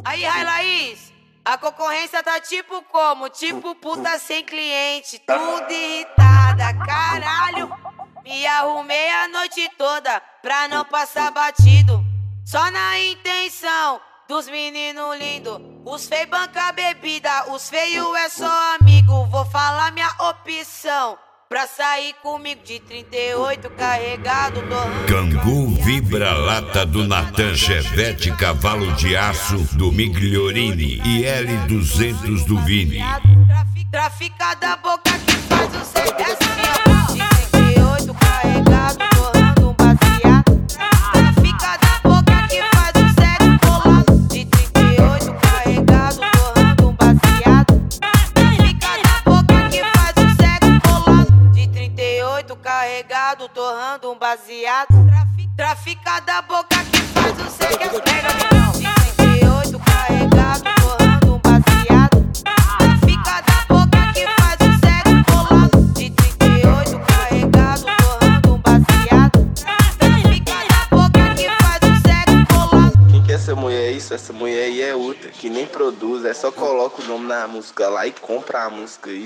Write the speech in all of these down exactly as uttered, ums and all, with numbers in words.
Aí, Rai Laís, a concorrência tá tipo como? Tipo puta sem cliente, tudo irritada, caralho. Me arrumei a noite toda pra não passar batido, só na intenção dos meninos lindos. Os feios banca bebida, os feios é só amigo. Vou falar minha opção pra sair comigo de trinta e oito carregado. Kangoo vibra-lata do Natan Chevette cavalo de aço do Migliorini e L duzentos do Vini. Trafica da boca que faz o cê assim, ó. De trinta e oito carregado, torrando um baseado. Trafica da boca que faz o sexo colado. De trinta e oito carregado, torrando um baseado. Trafica da boca que faz o sexo colado. De trinta e oito carregado, torrando um baseado. Trafica da boca que faz o sexo pega então. De trinta e oito carregado, torrando um baseado. Trafica da boca que faz o sexo colado. De trinta e oito carregado, torrando um baseado. Trafica da boca que faz o sexo colado. Quem que essa mulher é isso? Essa mulher aí é outra, que nem produz, é só coloca o nome na música lá e compra a música aí.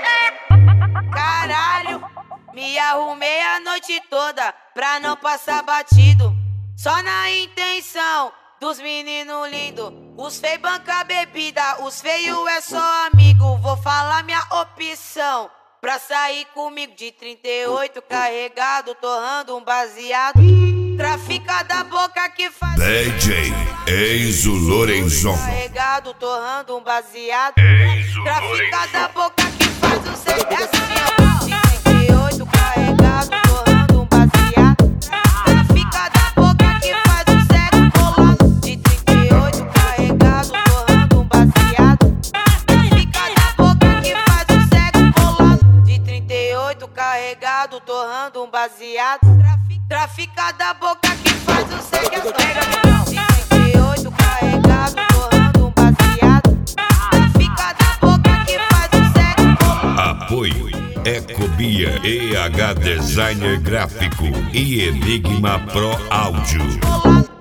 Caralho, me arrumei a noite toda pra não passar batido, só na intenção dos meninos lindos. Os feios banca bebida, os feios é só amigo. Vou falar minha opção pra sair comigo de trinta e oito carregado, torrando um baseado. Trafica da boca que faz D J Enzo Lorenzon. Carregado, torrando um baseado. Enzo Trafica da Lorenzon. boca que faz o seu assim, ó. De trinta e oito carregado, torrando um baseado. Trafica da boca que faz o sexo colado. De trinta e oito carregado, torrando um baseado. Trafica da boca que faz o sexo colado. De trinta e oito carregado, torrando um baseado. Trafica da boca que faz o sexo pega então. De trinta e oito carregado, torrando um baseado. Trafica da boca que faz o sexo colado. Apoio Ecobia E H Designer Gráfico e Enigma Pro Áudio.